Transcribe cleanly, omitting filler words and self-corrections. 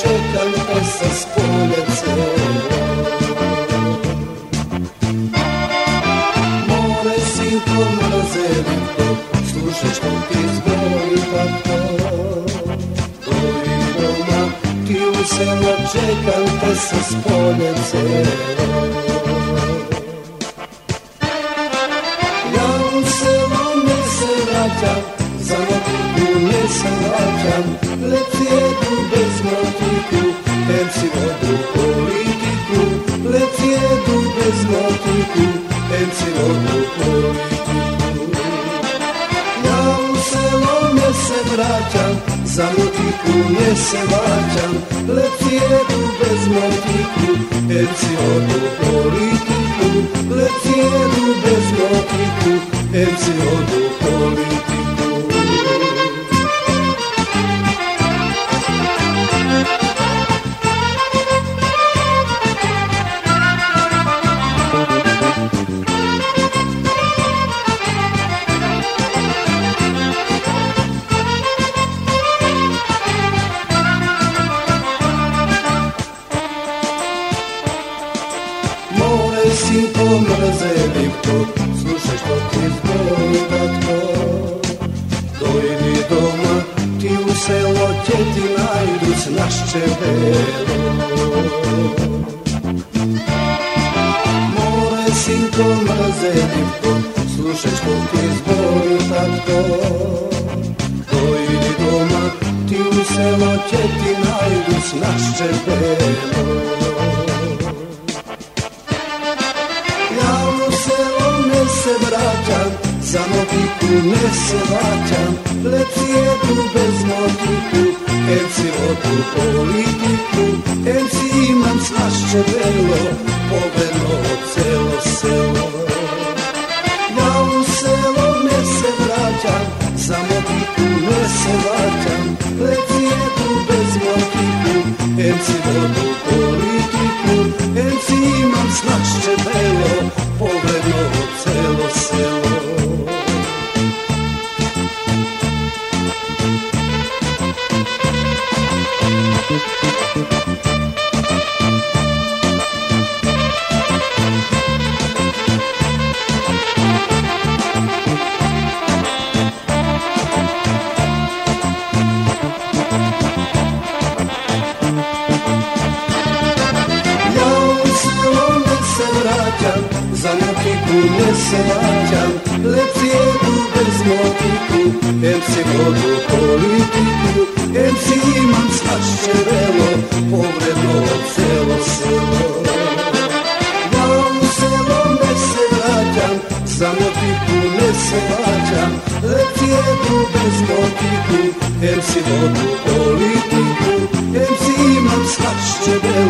čekam te sa spolnice. More sinko mrazeliko, slušaj što ti zbori tako. Dođi doma, ti u selo, čekam te sa spolnice. Ja u selo ne se vraćam, za motiku ne se vraćam, lep jedu bez motiku, tem si vodu politiku. Lep jedu bez motiku, tem si vodu politiku. Ja u selo ne se vraćam, za motiku ne se vraćam, lep jedu bez motiku, tem si vodu politiku. Lep jedu bez motiku, tem si vodu politiku. Sinko mrazeliko, slušaj što ti zbori tatko. Dojdi doma, ti u selo, će ti najdu s našće belo. More sinko mrazeliko, slušaj što ti zbori tatko. Dojdi doma, ti u selo, će ti najdu s našće belo. Se vraćam, za motiku ne se vraćam, lep jedu bez motiku, em si vodu politiku, em si imam snašće belo, povedno celo selo. Ja u selo ne se vraćam, za motiku ne se vraćam, lep jedu bez motiku, em si vodu politiku, em si imam snašće belo, povedno celo selo. Za motiku ne se vraćam, lep jedu bez motiku, em si vodu politiku, em si imam snašće belo, povredno celo selo. Ja u selo ne se vraćam, za motiku ne se vraćam, lep jedu bez motiku, em si vodu politiku, em si imam snašće belo.